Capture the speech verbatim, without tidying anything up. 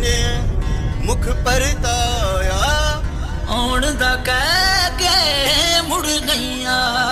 ਨੇ ਮੁਖ ਪਰਤਾਇਆ, ਆਉਣ ਦਾ ਕਹਿ ਕੇ ਮੁੜ ਗਈਆਂ।